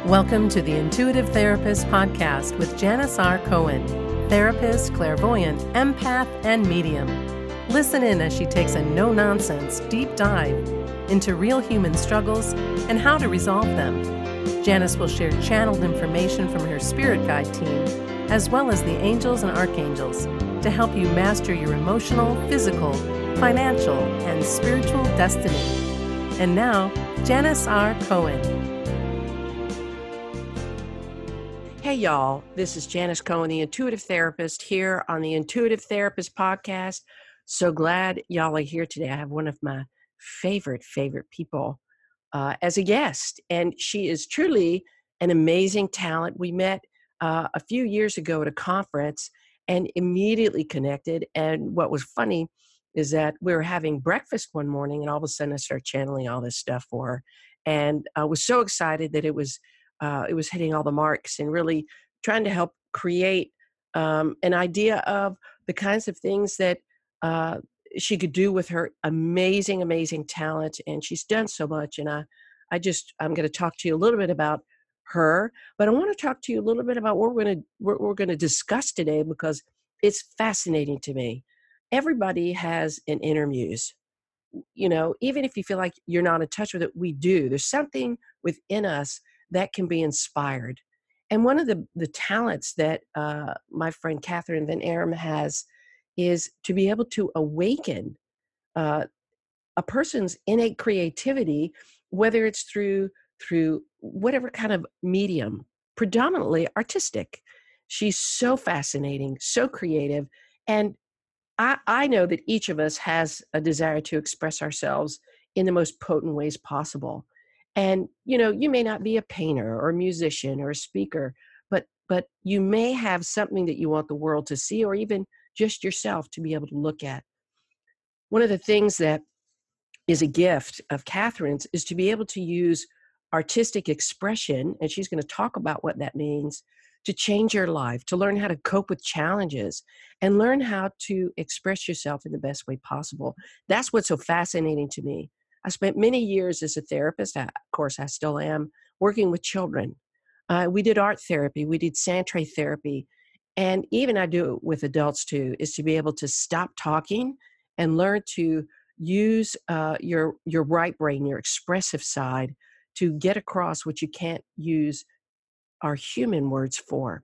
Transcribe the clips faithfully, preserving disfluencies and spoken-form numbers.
Welcome to the Intuitive Therapist Podcast with Janice R. Cohen, therapist, clairvoyant, empath, and medium. Listen in as she takes a no-nonsense deep dive into real human struggles and how to resolve them. Janice will share channeled information from her spirit guide team, as well as the angels and archangels, to help you master your emotional, physical, financial, and spiritual destiny. And now, Janice R. Cohen. Hey, y'all. This is Janice Cohen, the Intuitive Therapist, here on the Intuitive Therapist Podcast. So glad y'all are here today. I have one of my favorite, favorite people uh, as a guest, and she is truly an amazing talent. We met uh, a few years ago at a conference and immediately connected. And what was funny is that we were having breakfast one morning, and all of a sudden I started channeling all this stuff for her. And I was so excited that it was Uh, it was hitting all the marks and really trying to help create um, an idea of the kinds of things that uh, she could do with her amazing, amazing talent. And she's done so much. And I, I just, I'm going to talk to you a little bit about her, but I want to talk to you a little bit about what we're going to, what we're going to discuss today, because it's fascinating to me. Everybody has an inner muse. You know, even if you feel like you're not in touch with it, we do. There's something within us that can be inspired. And one of the, the talents that uh, my friend Catherine Van Aram has is to be able to awaken uh, a person's innate creativity, whether it's through through whatever kind of medium, predominantly artistic. She's so fascinating, so creative, and I, I know that each of us has a desire to express ourselves in the most potent ways possible. And, you know, you may not be a painter or a musician or a speaker, but but you may have something that you want the world to see, or even just yourself to be able to look at. One of the things that is a gift of Catherine's is to be able to use artistic expression, and she's going to talk about what that means, to change your life, to learn how to cope with challenges, and learn how to express yourself in the best way possible. That's what's so fascinating to me. I spent many years as a therapist, I, of course I still am, working with children. Uh, we did art therapy, we did Santre therapy, and even I do it with adults too, is to be able to stop talking and learn to use uh, your your right brain, your expressive side, to get across what you can't use our human words for.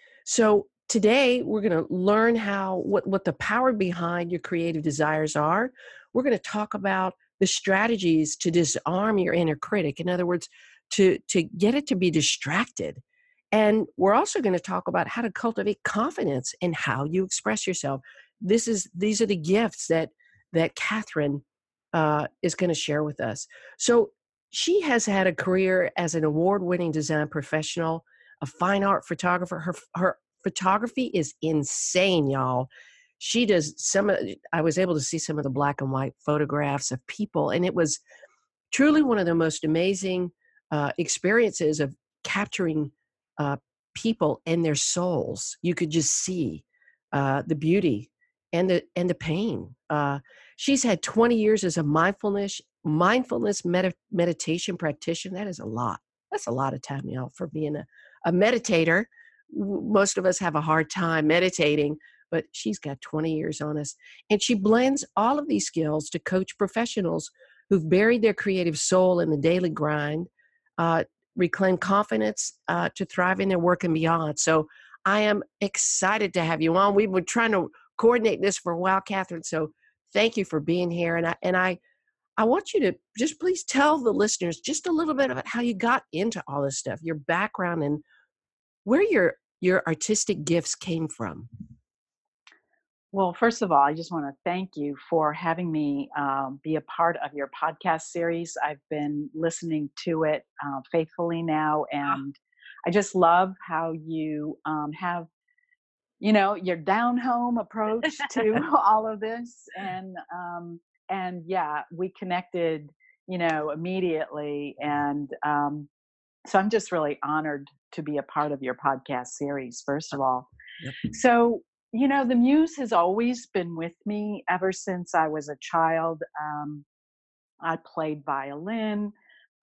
So today we're going to learn how what what the power behind your creative desires are. We're going to talk about the strategies to disarm your inner critic. In other words, to to get it to be distracted. And we're also going to talk about how to cultivate confidence in how you express yourself. This is these are the gifts that that Catherine uh, is going to share with us. So she has had a career as an award-winning design professional, a fine art photographer. Her her photography is insane, y'all. She does some of, I was able to see some of the black and white photographs of people, and it was truly one of the most amazing uh, experiences of capturing uh, people and their souls. You could just see uh, the beauty and the and the pain. Uh, she's had twenty years as a mindfulness mindfulness med- meditation practitioner. That is a lot. That's a lot of time, y'all, for being a, a meditator. Most of us have a hard time meditating, but she's got twenty years on us. And she blends all of these skills to coach professionals who've buried their creative soul in the daily grind, uh, reclaim confidence uh, to thrive in their work and beyond. So I am excited to have you on. We've been trying to coordinate this for a while, Catherine. So thank you for being here. And I and I I want you to just please tell the listeners just a little bit about how you got into all this stuff, your background, and where your your artistic gifts came from. Well, first of all, I just want to thank you for having me um, be a part of your podcast series. I've been listening to it uh, faithfully now, and I just love how you um, have, you know, your down home approach to all of this, and um, and yeah, we connected, you know, immediately, and um, so I'm just really honored to be a part of your podcast series. First of all. Yep. So, you know, the muse has always been with me ever since I was a child. Um, I played violin.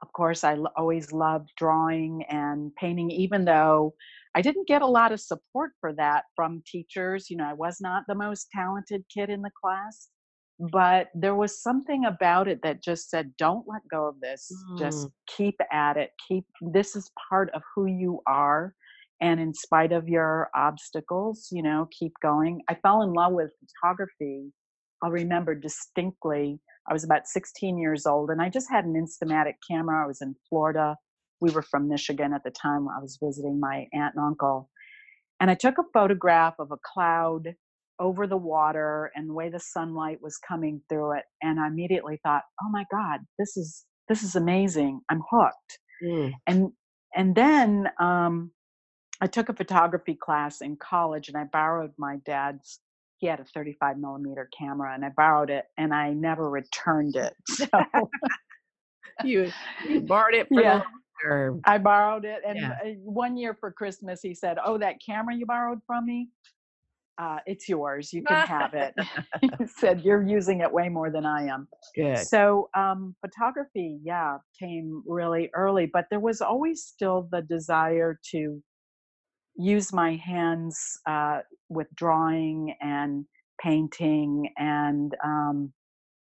of course, I l- always loved drawing and painting, even though I didn't get a lot of support for that from teachers. You know, I was not the most talented kid in the class, but there was something about it that just said, don't let go of this. Just Mm, keep at it. Keep, this is part of who you are. And in spite of your obstacles, you know, keep going. I fell in love with photography. I'll remember distinctly. I was about sixteen years old and I just had an Instamatic camera. I was in Florida. We were from Michigan at the time. I was visiting my aunt and uncle. And I took a photograph of a cloud over the water and the way the sunlight was coming through it. And I immediately thought, oh my God, this is this is amazing. I'm hooked. mm. And and then um, I took a photography class in college and I borrowed my dad's, he had a thirty-five millimeter camera and I borrowed it and I never returned it. So You you borrowed it for the long yeah, term. I borrowed it. And Yeah. uh, one year for Christmas, he said, oh, that camera you borrowed from me, uh, it's yours. You can have it. He said, you're using it way more than I am. Good. So um, photography, yeah, came really early, but there was always still the desire to use my hands uh, with drawing and painting. And um,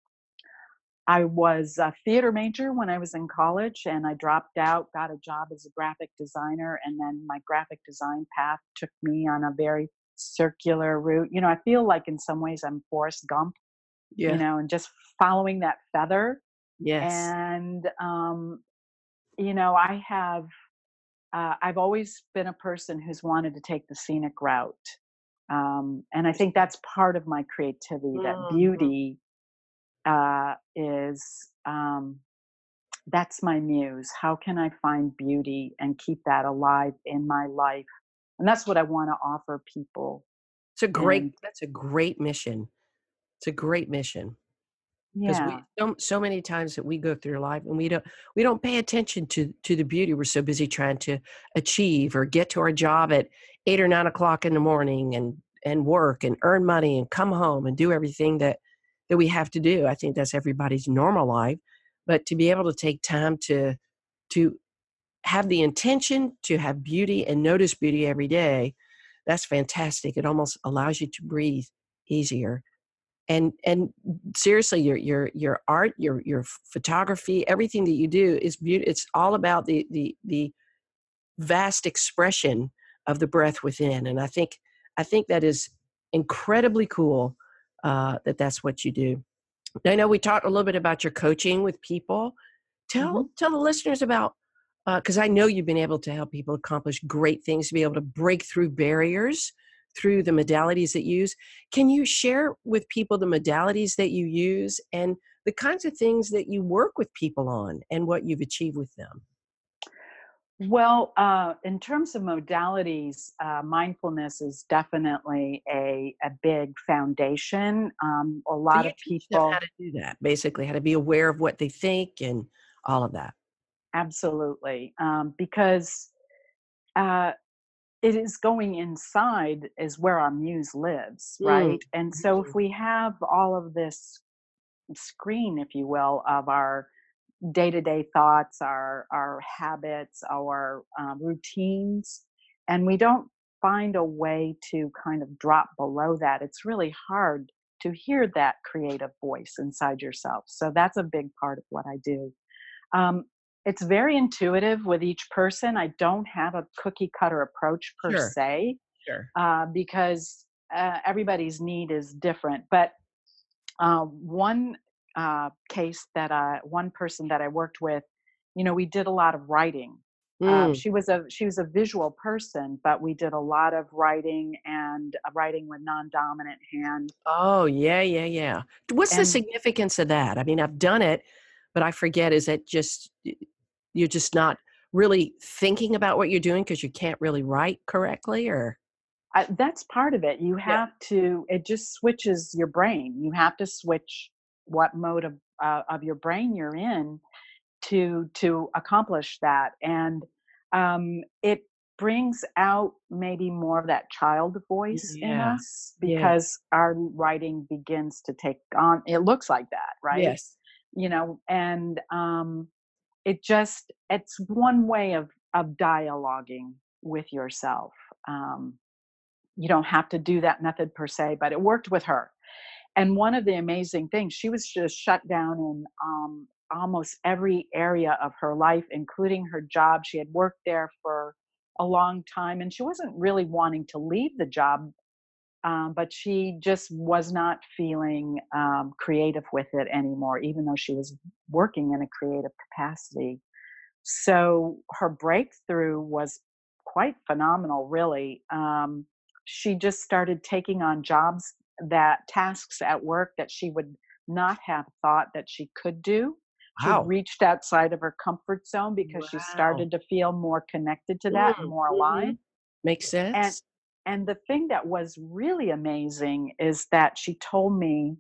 I was a theater major when I was in college, and I dropped out, got a job as a graphic designer, and then my graphic design path took me on a very circular route. You know, I feel like in some ways I'm Forrest Gump, you Yeah. know, and just following that feather. Yes. And um, you know, I have uh, I've always been a person who's wanted to take the scenic route. Um, and I think that's part of my creativity, that Mhm. beauty uh, is um, that's my muse. How can I find beauty and keep that alive in my life? And that's what I want to offer people. It's a great And that's a great mission. It's a great mission. 'Cause we yeah, so so many times that we go through life and we don't we don't pay attention to to the beauty. We're so busy trying to achieve or get to our job at eight or nine o'clock in the morning and and work and earn money and come home and do everything that that we have to do. I think that's everybody's normal life, but to be able to take time to to have the intention to have beauty and notice beauty every day, that's fantastic. It almost allows you to breathe easier. And and seriously, your your your art, your your photography, everything that you do is beauty. It's all about the the the vast expression of the breath within. And I think I think that is incredibly cool uh, that that's what you do. Now, I know we talked a little bit about your coaching with people. hmm Tell tell the listeners about because I know you've been able to help people accomplish great things to be able to break through barriers through the modalities that you use. Can you share with people the modalities that you use and the kinds of things that you work with people on and what you've achieved with them? well, uh, in terms of modalities, uh, mindfulness is definitely a, a big foundation. Um, a So lot you of teach them how people, to do that, basically, how to be aware of what they think and all of that. absolutely, um, because uh, it is going inside is where our muse lives, Mm, right? And so if mhm. we have all of this screen, if you will, of our day-to-day thoughts, our our habits, our um, routines, and we don't find a way to kind of drop below that, it's really hard to hear that creative voice inside yourself. So that's a big part of what I do. Um, it's very intuitive with each person. I don't have a cookie cutter approach per Sure, se, sure. uh, because uh, everybody's need is different. But uh, one uh, case that I, one person that I worked with, you know, we did a lot of writing. Um, Mm. she was a she was a visual person, but we did a lot of writing and uh, writing with non-dominant hand. Oh, yeah, yeah, yeah. What's the And significance of that? I mean, I've done it, but I forget, is it just y you're just not really thinking about what you're doing because you can't really write correctly, or I, that's part of it. You Yeah. have to. It just switches your brain. You have to switch what mode of uh, of your brain you're in to to accomplish that. And um, it brings out maybe more of that child voice in Yeah. us Yeah. because our writing begins to take on. It looks like that, right? Yes. You know, and um, it just, it's one way of, of dialoguing with yourself. Um, you don't have to do that method per se, but it worked with her. And one of the amazing things, she was just shut down in um, almost every area of her life, including her job. She had worked there for a long time and she wasn't really wanting to leave the job, um, but she just was not feeling um, creative with it anymore, even though she was working in a creative capacity. So her breakthrough was quite phenomenal, really. Um, she just started taking on jobs, that tasks at work that she would not have thought that she could do. She Wow. reached outside of her comfort zone because she Wow. started to feel more connected to that and Mm, more mhm. aligned. Makes And sense. and the thing that was really amazing is that she told me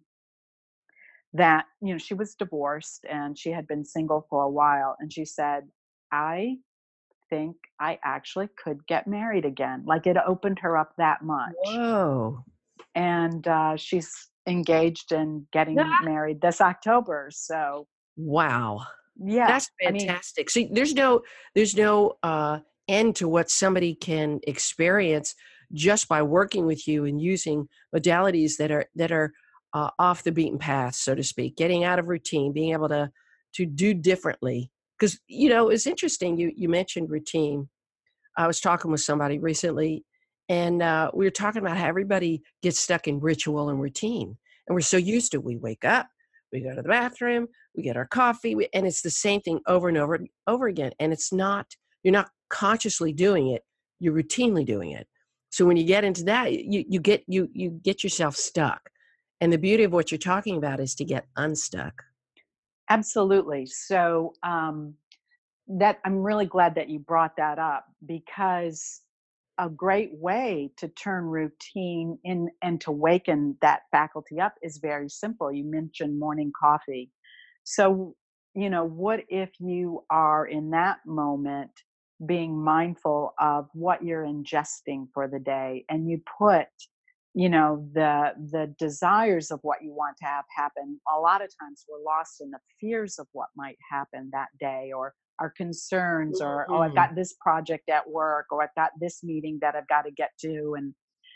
that, you know, she was divorced and she had been single for a while. And she said, I think I actually could get married again. Like, it opened her up that much. Whoa. And uh, she's engaged and getting Ah, married this October. So, wow. yeah, That's I mean, fantastic. See, there's no there's no uh, end to what somebody can experience just by working with you and using modalities that are that are uh, off the beaten path, so to speak, getting out of routine, being able to to do differently. Because you know, it's interesting. You you mentioned routine. I was talking with somebody recently, and uh, we were talking about how everybody gets stuck in ritual and routine, and we're so used to it. We wake up, we go to the bathroom, we get our coffee, we, and it's the same thing over and over and over again. And it's not you're not consciously doing it; you're routinely doing it. So when you get into that, you you get you you get yourself stuck. And the beauty of what you're talking about is to get unstuck. absolutely. So, um, that I'm really glad that you brought that up, because a great way to turn routine in and to waken that faculty up is very simple. You mentioned morning coffee. So, you know, what if you are in that moment being mindful of what you're ingesting for the day, and you put, you know, the the desires of what you want to have happen. A lot of times we're lost in the fears of what might happen that day, or our concerns, or, oh, I've Mhm. got this project at work, or I've got this meeting that I've got to get to. And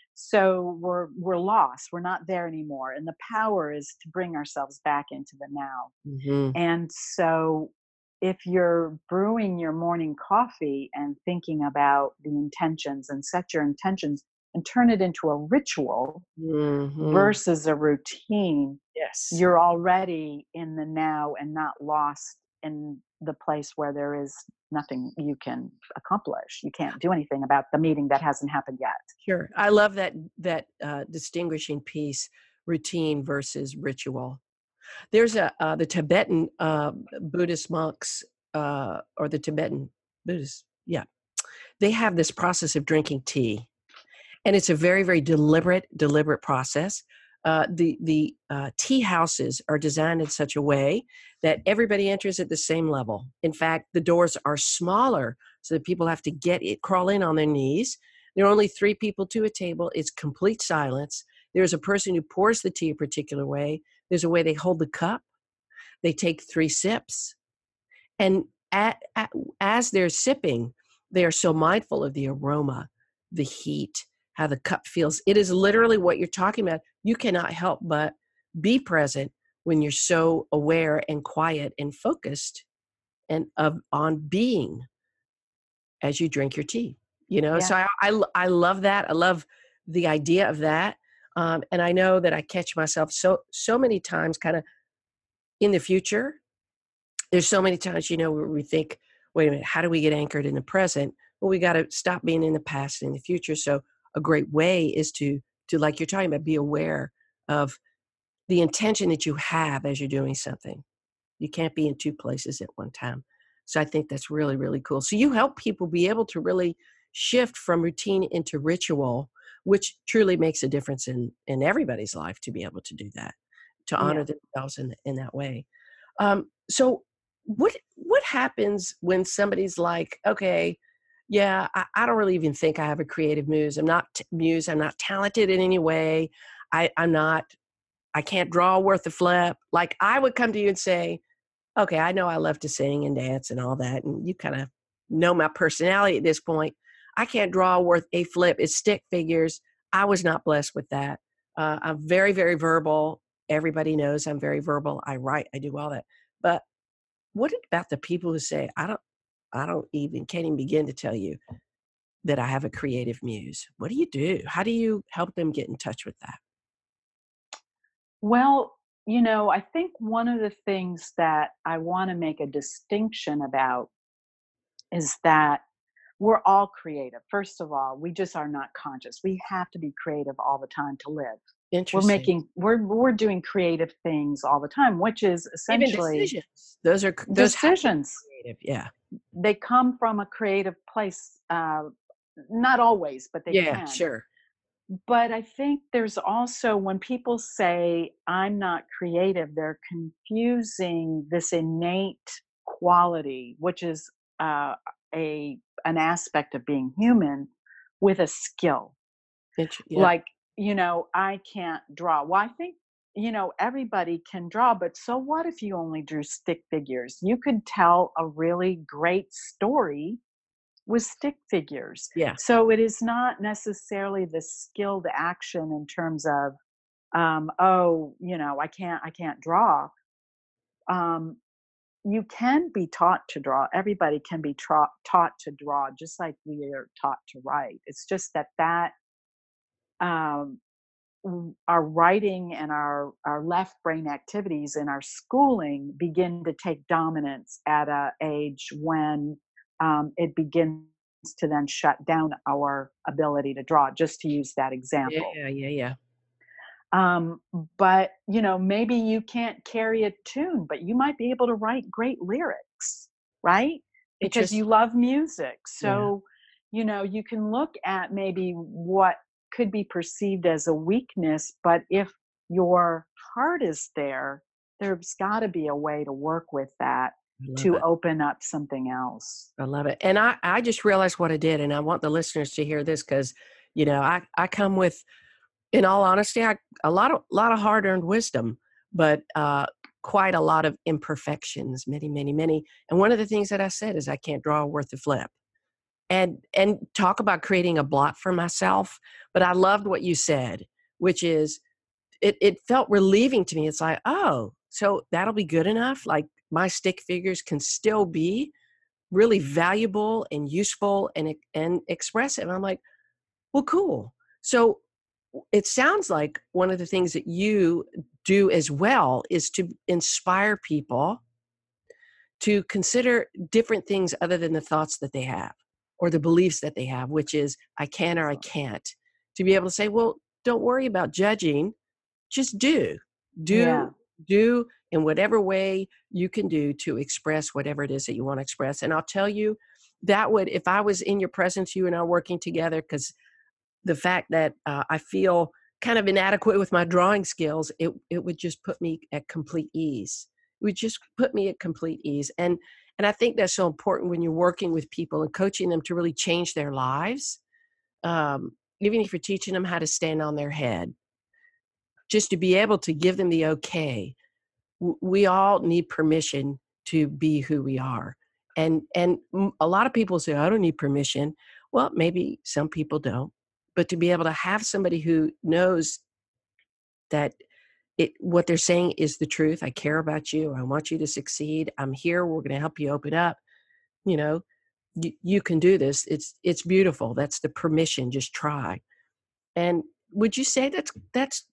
so we're we're lost. We're not there anymore. And the power is to bring ourselves back into the now. Mhm. And so if you're brewing your morning coffee and thinking about the intentions, and set your intentions and turn it into a ritual Mhm. versus a routine, Yes. you're already in the now and not lost in the place where there is nothing you can accomplish. You can't do anything about the meeting that hasn't happened yet. Sure. I love that that uh, distinguishing piece, routine versus ritual. There's a uh, the Tibetan uh, Buddhist monks uh, or the Tibetan Buddhists. Yeah, they have this process of drinking tea, and it's a very very deliberate deliberate process. Uh, the the uh, tea houses are designed in such a way that everybody enters at the same level. In fact, the doors are smaller so that people have to get it, crawl in on their knees. There are only three people to a table. It's complete silence. There's a person who pours the tea a particular way. There's a way they hold the cup. They take three sips, and at, at, as they're sipping, they are so mindful of the aroma, the heat, how the cup feels. It is literally what you're talking about. You cannot help but be present when you're so aware and quiet and focused and of on being as you drink your tea. You know, Yeah. so I I, I love that. I love the idea of that. Um, and I know that I catch myself so so many times, kind of in the future. There's so many times, you know, where we think, wait a minute, how do we get anchored in the present? Well, we got to stop being in the past and in the future. So a great way is to, to like you're talking about, be aware of the intention that you have as you're doing something. You can't be in two places at one time. So I think that's really, really cool. So you help people be able to really shift from routine into ritual, which truly makes a difference in, in everybody's life to be able to do that, to honor Yeah. themselves in, in that way. Um, so what what happens when somebody's like, okay, yeah, I, I don't really even think I have a creative muse. I'm not t- muse. I'm not talented in any way. I, I'm not. I can't draw worth a flip. Like I would come to you and say, Okay, I know I love to sing and dance and all that, and you kinda know my personality at this point. I can't draw worth a flip. It's stick figures. I was not blessed with that. Uh, I'm very, very verbal. Everybody knows I'm very verbal. I write, I do all that. But what about the people who say, "I don't I don't even can't even begin to tell you that I have a creative muse." What do you do? How do you help them get in touch with that? Well, you know, I think one of the things that I want to make a distinction about is that we're all creative. First of all, we just are not conscious. We have to be creative all the time to live. We're Interesting. making we're we're doing creative things all the time, which is Even essentially decisions. Those are c those have to be decisions. creative. Yeah. They come from a creative place. Uh, not always, but they Yeah, can. sure. But I think there's also when people say, "I'm not creative," they're confusing this innate quality, which is uh, a an aspect of being human, with a skill. Int yeah. Like, you know, I can't draw. Well, I think, you know, everybody can draw, but so what if you only drew stick figures? You could tell a really great story with stick figures. Yeah. So it is not necessarily the skilled action in terms of, um, oh, you know, I can't, I can't draw. Um, you can be taught to draw. Everybody can be tra- taught to draw, just like we are taught to write. It's just that that um, w- our writing and our our left brain activities in our schooling begin to take dominance at a age when um, it begins to then shut down our ability to draw, just to use that example. Yeah, yeah, yeah. um, but you know, maybe you can't carry a tune, but you might be able to write great lyrics, right? Because you Interesting. love music. Yeah. So you know, you can look at maybe what could be perceived as a weakness, but if your heart is there, there's got to be a way to work with that I love to it. open up something else. I love it. And I I just realized what I did, and I want the listeners to hear this because, you know, I I come with, in all honesty, I a lot of lot of hard-earned wisdom, but, uh, quite a lot of imperfections, many, many, many. And one of the things that I said is I can't draw worth a flip. And and talk about creating a block for myself, but I loved what you said, which is it it felt relieving to me. It's like, "Oh, so that'll be good enough?" Like, my stick figures can still be really valuable and useful and e and expressive. I'm like, "Well, cool." So, w it sounds like one of the things that you do as well is to inspire people to consider different things other than the thoughts that they have or the beliefs that they have, which is, "I can or I can't." To be able to say, "Well, don't worry about judging, just do. Yeah. Do do in whatever way you can do to express whatever it is that you wanna express." And I'll tell you, that would if I was in your presence, you and I working together, because the fact that, uh, I feel kind of inadequate with my drawing skills, it it would just put me at complete ease. It would just put me at complete ease, and and I think that's so important when you're working with people and coaching them to really change their lives, um, even if you're teaching them how to stand on their head, just to be able to give them the okay. W we all need permission to be who we are, and and m a lot of people say, "I don't need permission." Well, maybe some people don't, but to be able to have somebody who knows that it what they're saying is the truth, "I care about you, I want you to succeed, I'm here, we're gonna help you open up," you know, "You you can do this, it's it's beautiful." That's the permission, just try. And would you say that's that's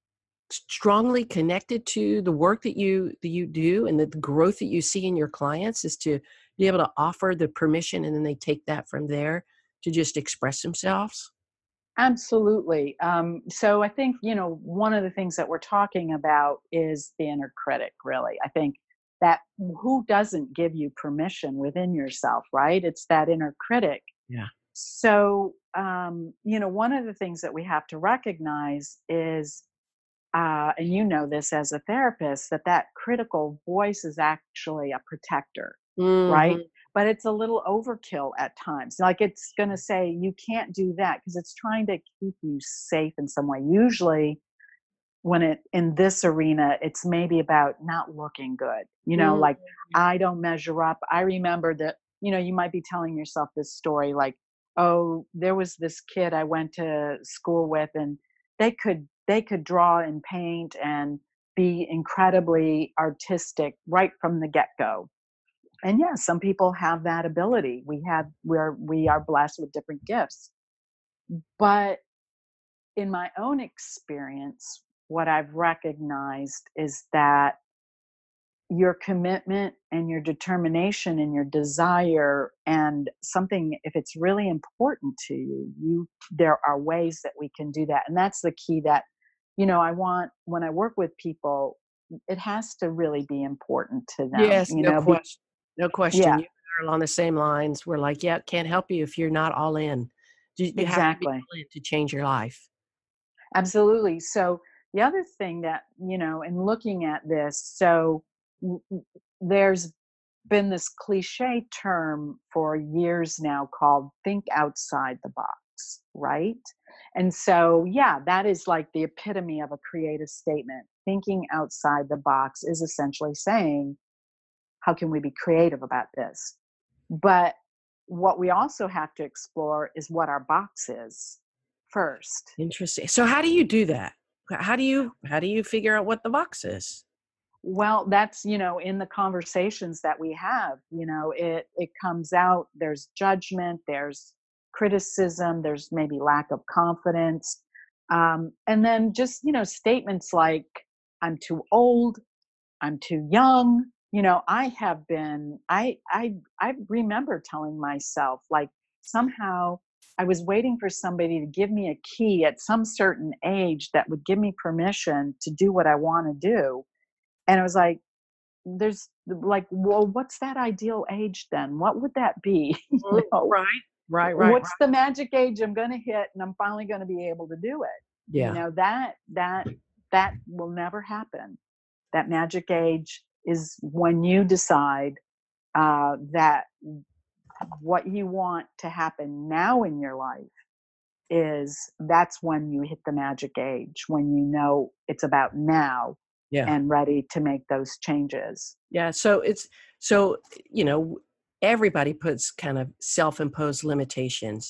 strongly connected to the work that you that you do and the growth that you see in your clients is to be able to offer the permission and then they take that from there to just express themselves? Absolutely. Um, so I think, you know, one of the things that we're talking about is the inner critic, really. I think that who doesn't give you permission within yourself, right? It's that inner critic. Yeah. So, um, you know, one of the things that we have to recognize is, uh, and you know this as a therapist, that that critical voice is actually a protector, right? Mhm. But it's a little overkill at times. Like it's going to say, you can't do that because it's trying to keep you safe in some way. Usually, when it in this arena, it's maybe about not looking good. You know, Mm. like I don't measure up. I remember that, you know, you might be telling yourself this story like, oh, there was this kid I went to school with and they could they could draw and paint and be incredibly artistic right from the get-go. And yeah, some people have that ability. We have we're we are blessed with different gifts. But in my own experience, what I've recognized is that your commitment and your determination and your desire and something, if it's really important to you, you there are ways that we can do that. And that's the key that, you know, I want when I work with people, it has to really be important to them, Yes, you no know, be, question. No question. yeah, You and I are along the same lines. We're like, yeah, can't help you if you're not all in. You, you have to be exactly. all in to change your life. Absolutely. So the other thing that, you know, in looking at this, so w- w- there's been this cliche term for years now called think outside the box, right? And so, yeah, that is like the epitome of a creative statement. Thinking outside the box is essentially saying, how can we be creative about this? But what we also have to explore is what our box is first. Interesting. So how do you do that? H- How do you how do you figure out what the box is? Well, that's, you know, in the conversations that we have, you know, it it comes out, there's judgment, there's criticism, there's maybe lack of confidence. Um, and then just, you know, statements like, I'm too old, I'm too young. You know, I have been, I I I remember telling myself like somehow I was waiting for somebody to give me a key at some certain age that would give me permission to do what I want to do. And I was like, there's like, well, what's that ideal age then? What would that be? Mm, You know, right, right, right, what's right. the magic age I'm going to hit and I'm finally going to be able to do it? You Yeah. know, that, that, that will never happen. That magic age is when you decide uh, that what you want to happen now in your life is that's when you hit the magic age, when you know it's about now Yeah. and ready to make those changes. Yeah. So it's so you know everybody puts kind of self-imposed limitations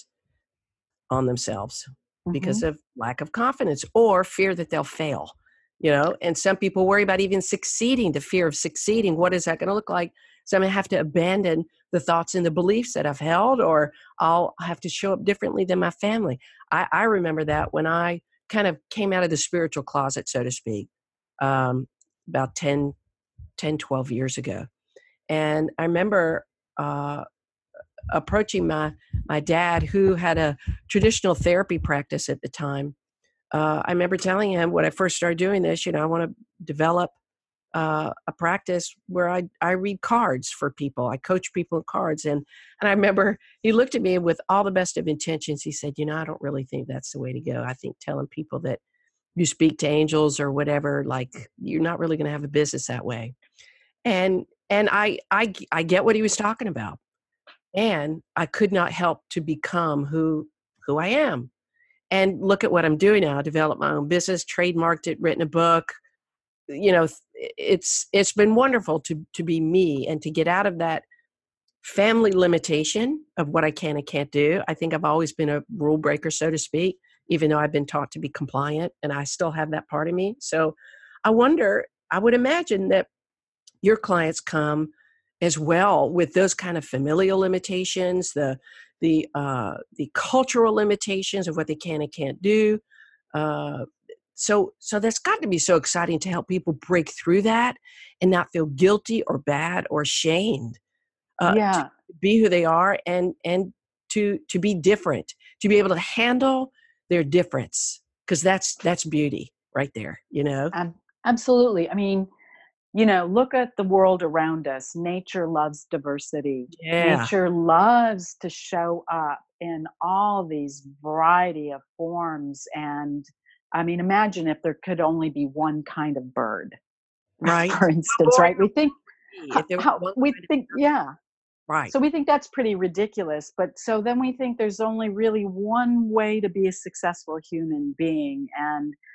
on themselves because Mhm. of lack of confidence or fear that they'll fail, you know, and some people worry about even succeeding, the fear of succeeding. What is that going to look like? So I'm going to have to abandon the thoughts and the beliefs that I've held, or I'll have to show up differently than my family. I, I remember that when I kind of came out of the spiritual closet, so to speak, um, about ten, ten, twelve years ago. And I remember uh, approaching my my dad, who had a traditional therapy practice at the time. Uh, I remember telling him when I first started doing this, you know, I want to develop uh, a practice where I I read cards for people. I coach people in cards, and and I remember he looked at me with all the best of intentions. He said, you know, I don't really think that's the way to go. I think telling people that you speak to angels or whatever, like you're not really going to have a business that way. And and I I I get what he was talking about. And I could not help to become who who I am. And look at what I'm doing now, develop my own business, trademarked it, written a book. You know, it's it's been wonderful to to be me and to get out of that family limitation of what I can and can't do. I think I've always been a rule breaker, so to speak, even though I've been taught to be compliant, and I still have that part of me. So I wonder, I would imagine that your clients come as well with those kind of familial limitations, the the uh, the cultural limitations of what they can and can't do. Uh, so so that's got to be so exciting to help people break through that and not feel guilty or bad or ashamed uh, to Yeah, be who they are and and to to be different, to be able to handle their difference, because that's that's beauty right there, you know. ab- absolutely. I mean, you know, look at the world around us. Nature loves diversity. Yeah, Nature loves to show up in all these variety of forms. And I mean, imagine if there could only be one kind of bird, right. for Oh instance, boy, right? We think how, if there was how one we kind of think, yeah. right. So we think that's pretty ridiculous. But so then we think there's only really one way to be a successful human being. And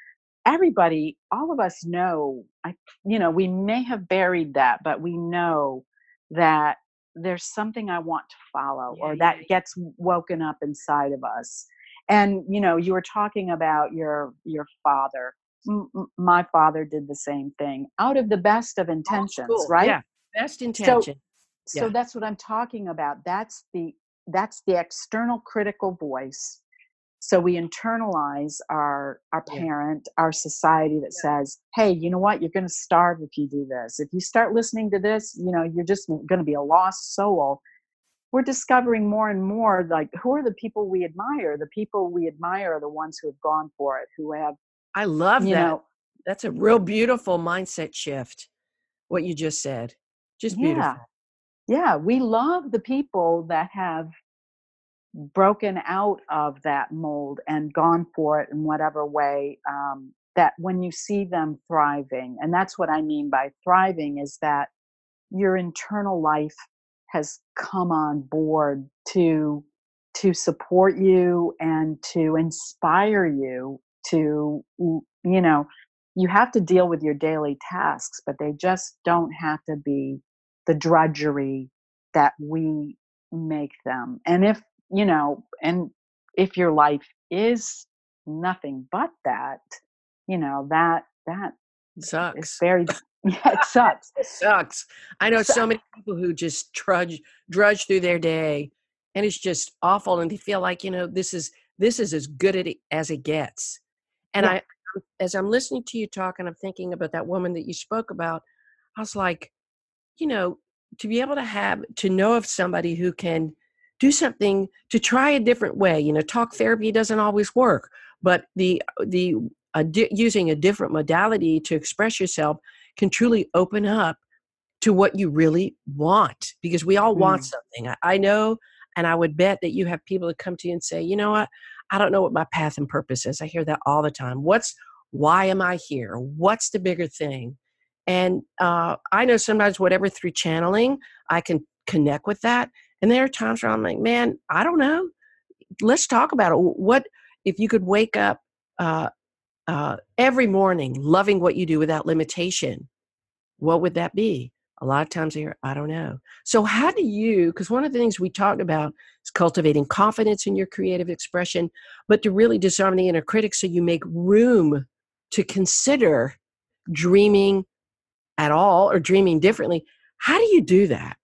everybody, all of us know, I, you know, we may have buried that, but we know that there's something I want to follow Yeah, or yeah, that gets woken up inside of us. And, you know, you were talking about your, your father. M- m- my father did the same thing out of the best of old intentions, school. right? Yeah, best So, intention. so Yeah, that's what I'm talking about. That's the, that's the external critical voice. So we internalize our our yeah, parent, our society that yeah. says, hey, you know what, you're going to starve if you do this. If you start listening to this, you know, you're just going to be a lost soul. We're discovering more and more, like, who are the people we admire? The people we admire are the ones who have gone for it, who have, I love you that. know, That's a real beautiful mindset shift, what you just said. Just yeah, beautiful. yeah, we love the people that have broken out of that mold and gone for it in whatever way, um, that when you see them thriving, and that's what I mean by thriving, is that your internal life has come on board to to support you and to inspire you to, you know, you have to deal with your daily tasks, but they just don't have to be the drudgery that we make them. And if, you know, and if your life is nothing but that, you know, that that is Sucks. very yeah, it sucks. It sucks. I know So, so many people who just trudge drudge through their day, and it's just awful, and they feel like, you know, this is this is as good at it as it gets. And yeah. I as I'm listening to you talk and I'm thinking about that woman that you spoke about, I was like, you know, to be able to have to know of somebody who can do something to try a different way. You know, talk therapy doesn't always work, but the the uh, di- using a different modality to express yourself can truly open up to what you really want, because we all want Mm, something. I, I know, and I would bet that you have people that come to you and say, you know what, I don't know what my path and purpose is. I hear that all the time. What's why am I here? What's the bigger thing? And uh, I know sometimes whatever through channeling, I can connect with that. And there are times where I'm like, man, I don't know. Let's talk about it. What if you could wake up uh, uh, every morning loving what you do without limitation? What would that be? A lot of times I hear, I don't know. So how do you, because one of the things we talked about is cultivating confidence in your creative expression, but to really disarm the inner critic so you make room to consider dreaming at all or dreaming differently. How do you do that?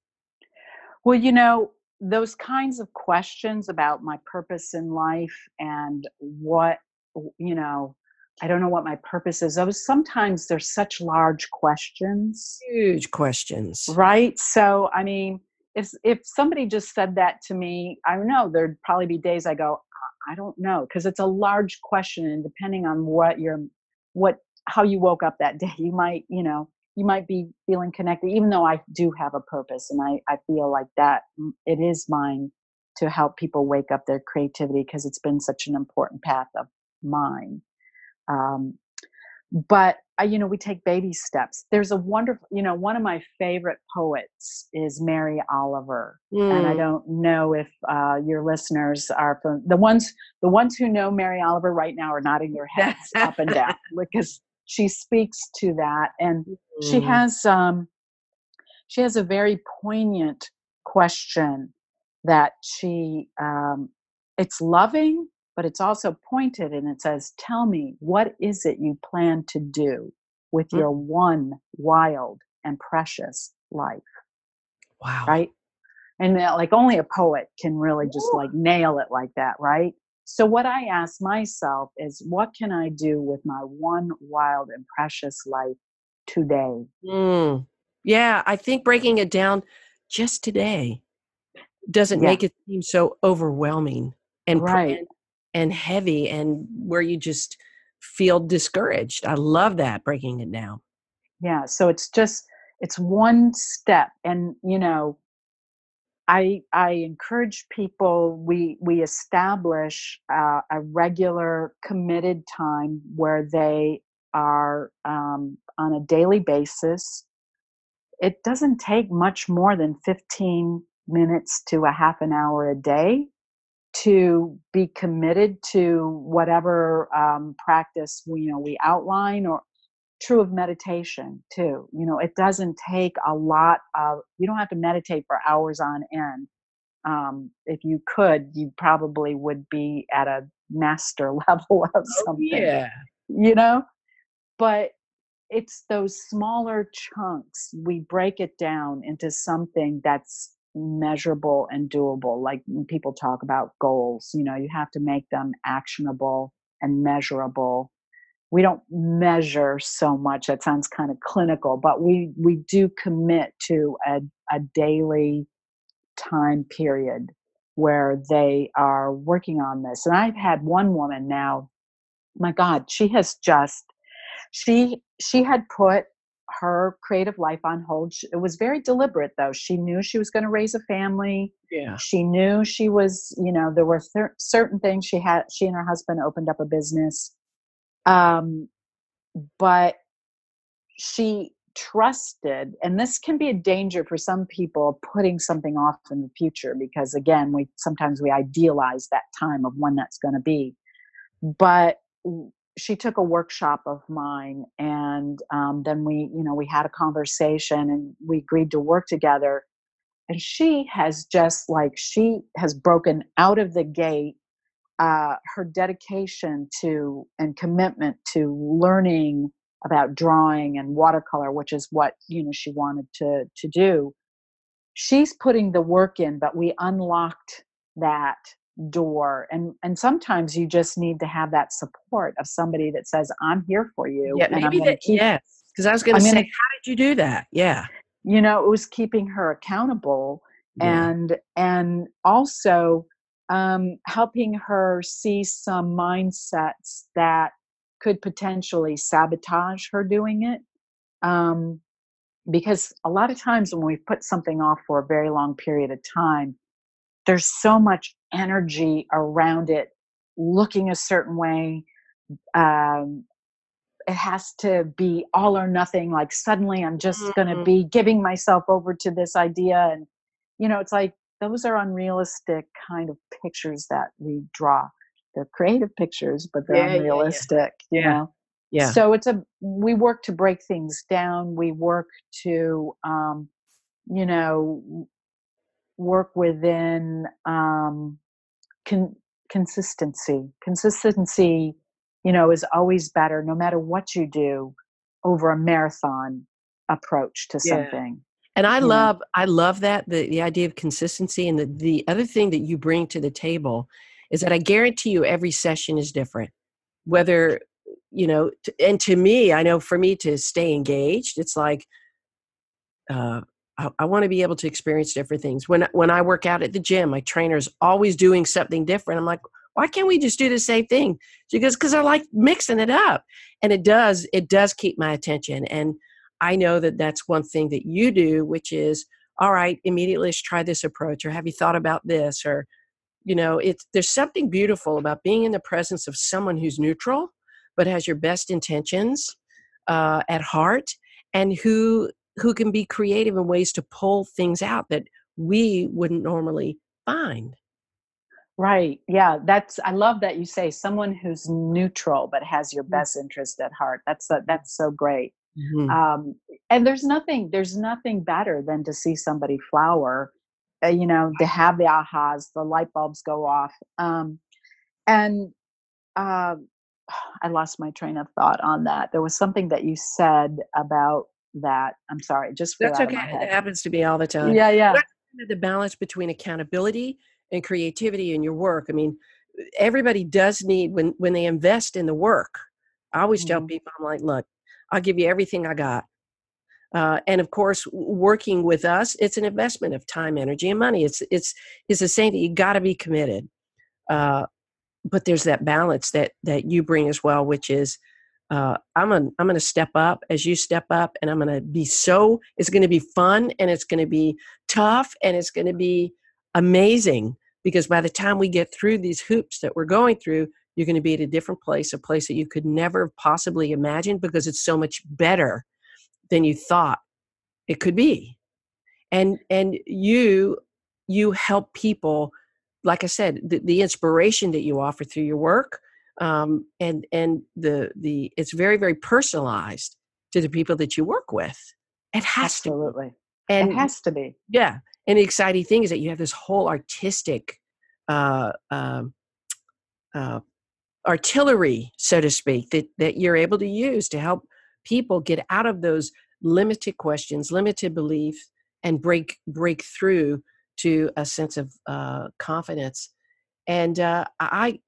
well, you know, those kinds of questions about my purpose in life and what, you know, I don't know what my purpose is. Those sometimes they're such large questions, Huge questions. right? So, I mean, if if somebody just said that to me, I don't know, there'd probably be days I go, I don't know, because it's a large question, and depending on what your what how you woke up that day, you might, you know, you might be feeling connected, even though I do have a purpose, and I I feel like that mm, it is mine to help people wake up their creativity because it's been such an important path of mine. Um, but I, you know, we take baby steps. There's a wonderful, you know, one of my favorite poets is Mary Oliver, and I Mm. don't know if uh, your listeners are from the ones the ones who know Mary Oliver right now are nodding their heads up and down because she speaks to that, and she Mm. has um, she has a very poignant question that she um, it's loving, but it's also pointed, and it says, tell me, what is it you plan to do with Mm. your one wild and precious life, Wow. right? And that, like, only a poet can really just Woo. like nail it like that, right? So what I ask myself is, what can I do with my one wild and precious life today? Mm. Yeah, I think breaking it down just today doesn't Yeah, make it seem so overwhelming and pr right. and and heavy and where you just feel discouraged. I love that, breaking it down. Yeah, so it's just it's one step, and you know, I I encourage people, we we establish uh, a regular committed time where they are um, on a daily basis. It doesn't take much more than fifteen minutes to a half an hour a day to be committed to whatever um, practice we, you know, we outline, or true of meditation too. You know, it doesn't take a lot of, you don't have to meditate for hours on end. Um, if you could, you probably would be at a master level of Oh, something, yeah. you know? But it's those smaller chunks. We break it down into something that's measurable and doable. Like when people talk about goals, you know, you have to make them actionable and measurable. We don't measure so much. That sounds kind of clinical, but we we do commit to a, a daily time period where they are working on this. And I've had one woman now, my God, she has just she she had put her creative life on hold. Sh- It was very deliberate though. She knew she was going to raise a family. Yeah. She knew she was, you know, there were cer- certain things she had. She and her husband opened up a business. Um, but she trusted, and this can be a danger for some people, putting something off in the future, because again, we sometimes we idealize that time of when that's going to be. But w- she took a workshop of mine, and um, then we, you know, we had a conversation, and we agreed to work together. And she has just like, she has broken out of the gate. Uh, her dedication to and commitment to learning about drawing and watercolor, which is what, you know, she wanted to to do. She's putting the work in, but we unlocked that door. And and sometimes you just need to have that support of somebody that says, I'm here for you, Yeah, and I'm maybe going that, to keep, yes. Because I was gonna I'm say, going to, how did you do that? Yeah. you know, it was keeping her accountable, Yeah. and and also um, helping her see some mindsets that could potentially sabotage her doing it. Um, because a lot of times when we put something off for a very long period of time, there's so much energy around it looking a certain way. Um, it has to be all or nothing. Like suddenly I'm just going to Mhm. be giving myself over to this idea. And, you know, it's like those are unrealistic kind of pictures that we draw. They're creative pictures, but they're Yeah, yeah, yeah. unrealistic, you Yeah. know? Yeah. So it's a, we work to break things down. We work to, um, you know, work within um, con- consistency. Consistency, you know, is always better, no matter what you do, over a marathon approach to Yeah. something. And I You know, love I love that, the the idea of consistency, and the the other thing that you bring to the table is that I guarantee you every session is different. Whether, you know, t and to me, I know for me to stay engaged, it's like, uh, I, I want to be able to experience different things. When when I work out at the gym, my trainer's always doing something different. I'm like, why can't we just do the same thing? She goes, because I like mixing it up, and it does it does keep my attention. And I know that that's one thing that you do, which is, all right, immediately let's try this approach, or have you thought about this, or, you know, it's there's something beautiful about being in the presence of someone who's neutral but has your best intentions uh, at heart, and who who can be creative in ways to pull things out that we wouldn't normally find. right? Yeah, that's. I love that you say someone who's neutral but has your Mm. best interest at heart. That's so, that's so great. Mhm. Um, and there's nothing there's nothing better than to see somebody flower. Uh, you know, to have the ahas, the light bulbs go off. Um, and Um, I lost my train of thought on that. There was something that you said about that. I'm sorry, it just flew That's out of okay. my It head. happens to me all the time. Yeah, But yeah. I think that the balance between accountability and creativity in your work. I mean, everybody does need, when when they invest in the work. I always tell Mhm. people, I'm like, look, I'll give you everything I got. Uh, and of course, w- working with us, it's an investment of time, energy, and money. It's it's it's the same thing. You got to be committed. Uh, but there's that balance that that you bring as well, which is, uh, I'm gonna I'm gonna step up as you step up, and I'm gonna be so. It's gonna be fun, and it's gonna be tough, and it's gonna be amazing, because by the time we get through these hoops that we're going through, you're gonna be at a different place, a place that you could never possibly imagine, because it's so much better than you thought it could be. And and you you help people, like I said, the, the inspiration that you offer through your work, um, and and the the it's very very personalized to the people that you work with. It has to be. Absolutely. It And has to be. yeah, and the exciting thing is that you have this whole artistic uh, um, uh, artillery, so to speak, that that you're able to use to help people get out of those limited questions, limited beliefs, and break break through to a sense of uh, confidence. And uh, I,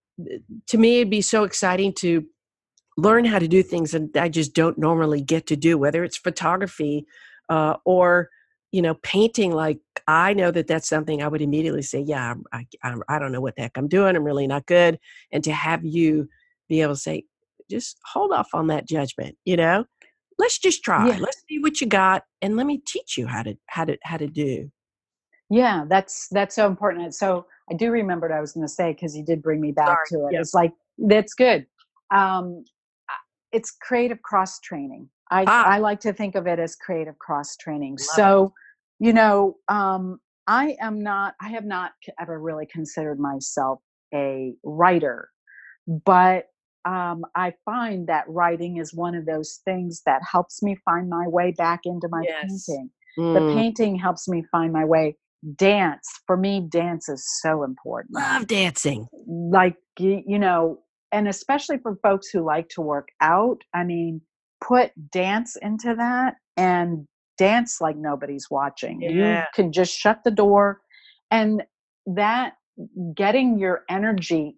to me, it'd be so exciting to learn how to do things that I just don't normally get to do, whether it's photography uh, or, you know, painting. Like, I know that that's something I would immediately say, yeah, I, I, I don't know what the heck I'm doing. I'm really not good. And to have you be able to say, just hold off on that judgment, you know, let's just try, Yeah. let's see what you got. And let me teach you how to, how to, how to do. Yeah, that's that's so important. And so I do remember what I was going to say because you did bring me back Sorry. to it. Yeah. It's like that's good. Um, I- it's creative cross training. I Ah, I like to think of it as creative cross training. love it. So, you know, um, I am not. I have not c- ever really considered myself a writer, but um, I find that writing is one of those things that helps me find my way back into my Yes. painting. The Mm, painting helps me find my way. Dance, for me, dance is so important. love dancing. Like, y- you know, and especially for folks who like to work out, I mean, put dance into that and dance like nobody's watching. Yeah. You can just shut the door, and that getting your energy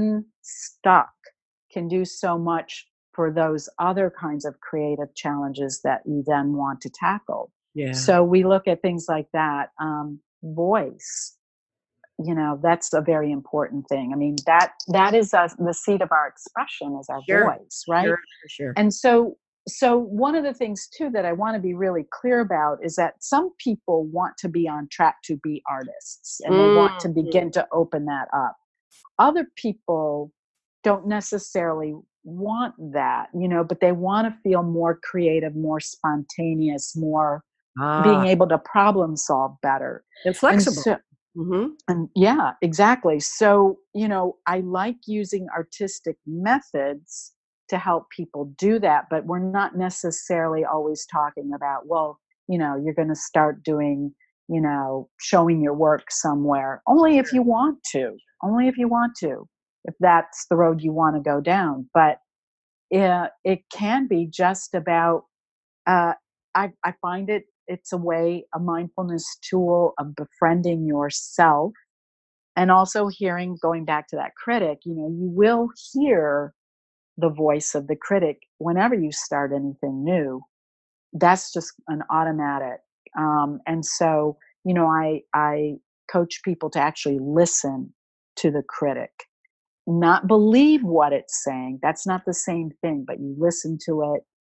unstuck can do so much for those other kinds of creative challenges that you then want to tackle. Yeah. So we look at things like that. Um, voice, you know, that's a very important thing. I mean, that that is us, the seat of our expression is our Sure. voice, right? Sure. Sure. Sure. And so so one of the things too that I want to be really clear about is that some people want to be on track to be artists and they want to Mhm. begin to open that up. Other people don't necessarily want that, you know, but they want to feel more creative, more spontaneous, more being Ah, able to problem solve better. and And flexible. so Mhm. and yeah, exactly. So, you know, I like using artistic methods to help people do that, but we're not necessarily always talking about, well, you know, you're going to start doing, you know, showing your work somewhere. Only if you want to. Only if you want to. If that's the road you want to go down. But uh, it can be just about uh, I, I find it it's a way, a mindfulness tool of befriending yourself and also hearing, going back to that critic, you know, you will hear the voice of the critic whenever you start anything new. That's just an automatic. Um, and so, you know, I I coach people to actually listen to the critic, not believe what it's saying. That's not the same thing, but you listen to it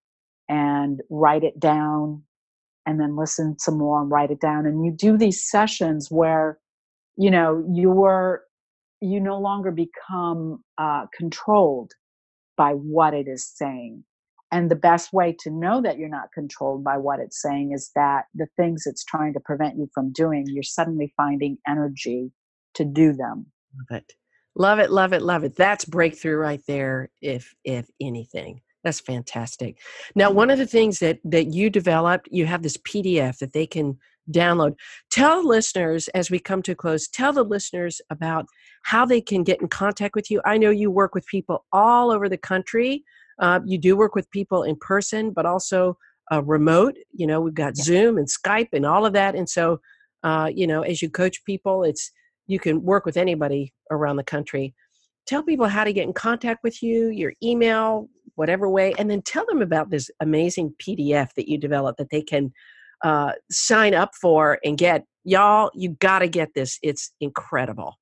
and write it down and then listen some more and write it down. And you do these sessions where, you know, you're you no longer become uh, controlled by what it is saying. And the best way to know that you're not controlled by what it's saying is that the things it's trying to prevent you from doing, you're suddenly finding energy to do them. Love it. Love it, love it, love it. That's breakthrough right there, if if anything. That's fantastic. Now, one of the things that that you developed, you have this P D F that they can download. Tell listeners, as we come to a close, tell the listeners about how they can get in contact with you. I know you work with people all over the country. Uh, you do work with people in person, but also uh, remote. You know, we've got Yes. Zoom and Skype and all of that. And so, uh, you know, as you coach people, it's you can work with anybody around the country. Tell people how to get in contact with you, your email, whatever way, and then tell them about this amazing P D F that you developed that they can uh, sign up for and get. Y'all, you got to get this. It's incredible.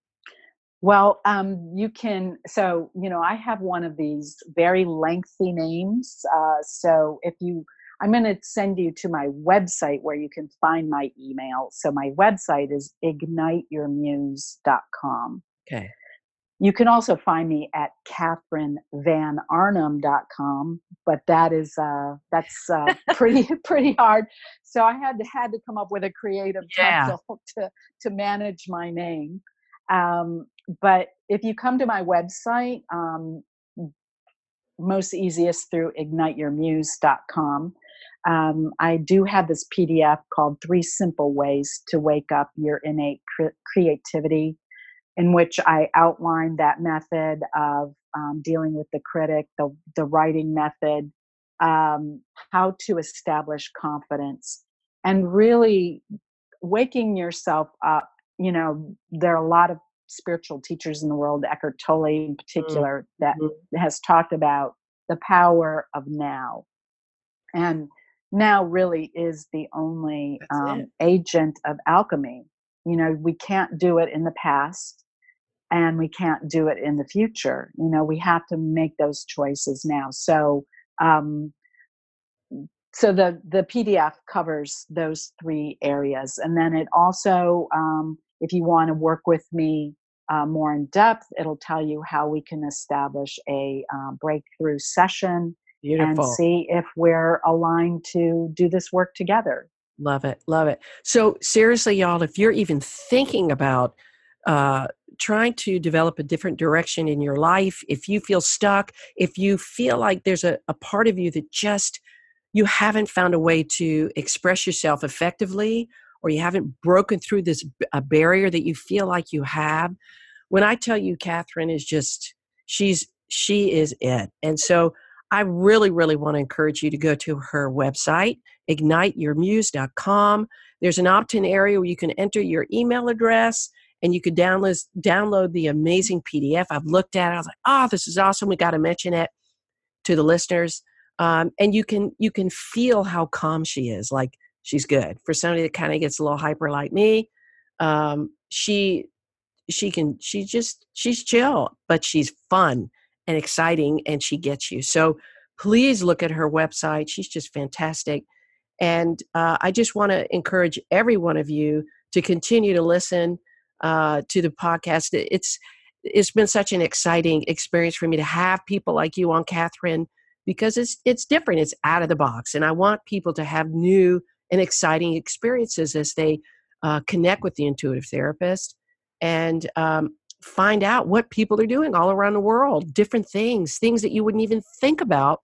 Well, um, you can. So, you know, I have one of these very lengthy names. Uh, so, if you, I'm going to send you to my website where you can find my email. So, my website is ignite your muse dot com. Okay. You can also find me at catherine van arnhem dot com, but that is uh, that's uh, pretty pretty hard. So I had to had to come up with a creative Yeah. title to to manage my name. Um, but if you come to my website, um, most easiest through ignite your muse dot com. Um, I do have this P D F called Three Simple Ways to Wake Up Your Innate Cre- Creativity, in which I outline that method of um, dealing with the critic, the, the writing method, um, how to establish confidence, and really waking yourself up. You know, there are a lot of spiritual teachers in the world, Eckhart Tolle in particular, that Mhm. has talked about the power of now. And now really is the only That's it. um, agent of alchemy. You know, we can't do it in the past and we can't do it in the future. You know, we have to make those choices now. So, um, so the the P D F covers those three areas, and then it also, um, if you want to work with me uh, more in depth, it'll tell you how we can establish a uh, breakthrough session and Beautiful. see if we're aligned to do this work together. Love it. Love it. So seriously, y'all, if you're even thinking about uh, trying to develop a different direction in your life, if you feel stuck, if you feel like there's a, a part of you that just you haven't found a way to express yourself effectively, or you haven't broken through this b- a barrier that you feel like you have, when I tell you Catherine is just, she's, she is it. And so I really, really want to encourage you to go to her website, ignite your muse dot com. There's an opt-in area where you can enter your email address and you could download, download the amazing P D F. I've looked at it. I was like, oh, this is awesome. We got to mention it to the listeners. Um, and you can, you can feel how calm she is. Like she's good. For somebody that kind of gets a little hyper like me, um, she, she can she just she's chill, but she's fun and exciting, and she gets you. So please look at her website. She's just fantastic. And uh, I just want to encourage every one of you to continue to listen uh, to the podcast. It's it's been such an exciting experience for me to have people like you on, Catherine, because it's it's different. It's out of the box, and I want people to have new and exciting experiences as they uh, connect with the intuitive therapist and um, find out what people are doing all around the world, different things, things that you wouldn't even think about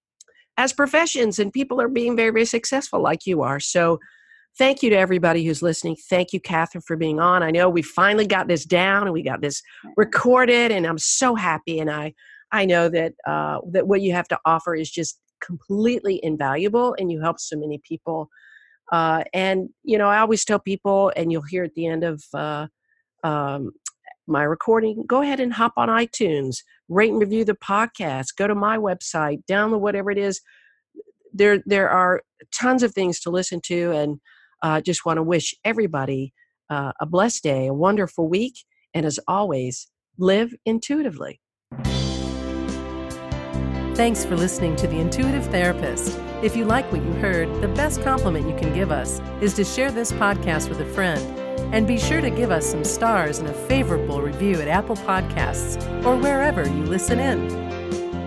as professions, and people are being very, very successful like you are. So thank you to everybody who's listening. Thank you, Catherine, for being on. I know we finally got this down and we got this recorded, and I'm so happy. And I, I know that uh, that what you have to offer is just completely invaluable, and you help so many people. Uh, and you know, I always tell people, and you'll hear at the end of uh, um, my recording, go ahead and hop on iTunes, rate and review the podcast, go to my website, download whatever it is. There, there are tons of things to listen to, and uh, just want to wish everybody uh, a blessed day, a wonderful week, and as always, live intuitively. Thanks for listening to The Intuitive Therapist. If you like what you heard, the best compliment you can give us is to share this podcast with a friend. And be sure to give us some stars and a favorable review at Apple Podcasts or wherever you listen in.